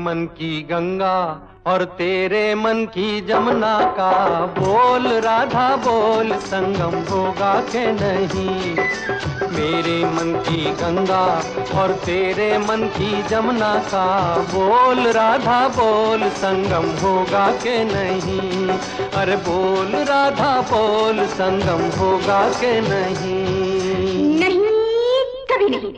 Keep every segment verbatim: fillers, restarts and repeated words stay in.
मन की गंगा और तेरे मन की जमुना का बोल राधा बोल संगम होगा के नहीं। मेरे मन की गंगा और तेरे मन की जमुना का बोल राधा बोल संगम होगा के नहीं। अरे बोल राधा बोल संगम होगा के नहीं। नहीं, कभी नहीं।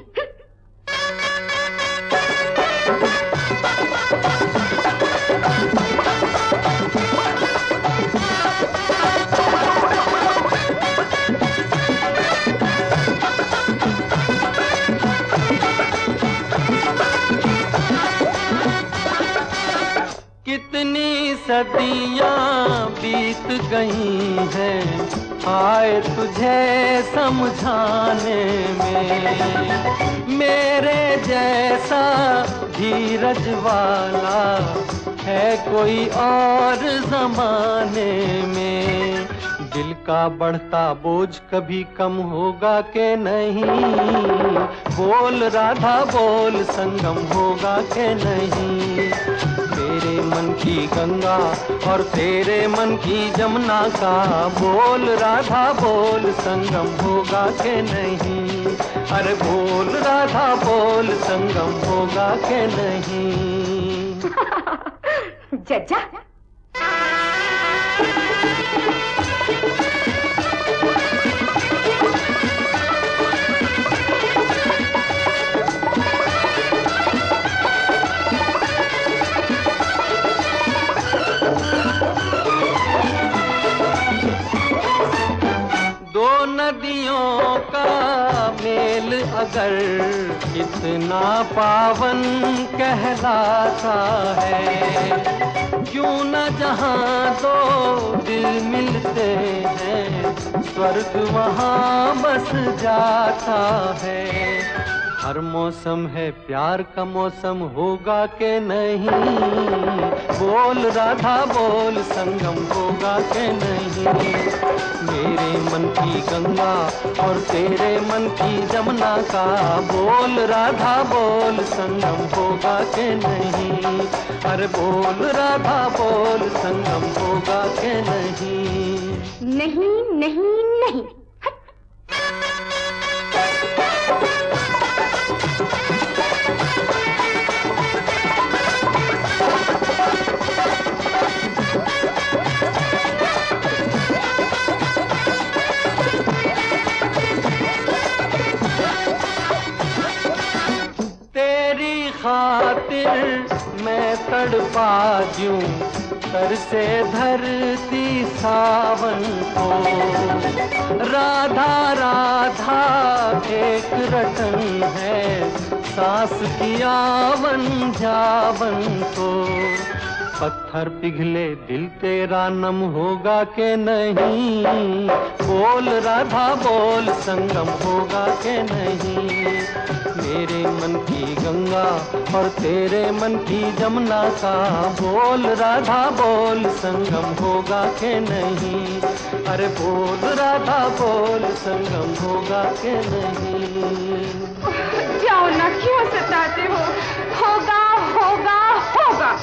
कितनी सदियां बीत गई हैं आए तुझे समझाने में। मेरे जैसा धीरज वाला है कोई और जमाने में। दिल का बढ़ता बोझ कभी कम होगा के नहीं। बोल राधा बोल संगम होगा के नहीं। मेरे मन की गंगा और तेरे मन की जमुना का बोल राधा बोल संगम होगा के नहीं। अरे बोल राधा बोल संगम होगा के नहीं। जज्जा नदियों का मेल अगर कितना पावन कहलाता है। क्यों न जहाँ दो दिल मिलते हैं स्वर्ग वहाँ बस जाता है। हर मौसम है प्यार का मौसम होगा के नहीं। बोल राधा बोल संगम होगा के नहीं। मेरे मन की गंगा और तेरे मन की जमुना का बोल राधा बोल संगम होगा के नहीं। अरे बोल राधा बोल संगम होगा के नहीं। नहीं नहीं नहीं। खातिर मैं तड़पा दूं तर से धरती सावन को। राधा राधा एक रटन है सांस की आवन जावन को। पत्थर पिघले दिल तेरा नम होगा के नहीं। बोल राधा बोल संगम होगा के नहीं। मेरे मन की गंगा और तेरे मन की जमुना का बोल राधा बोल संगम होगा के नहीं। अरे बोल राधा बोल संगम होगा के नहीं। जाओ ना, क्यों सताते हो? होगा होगा होगा।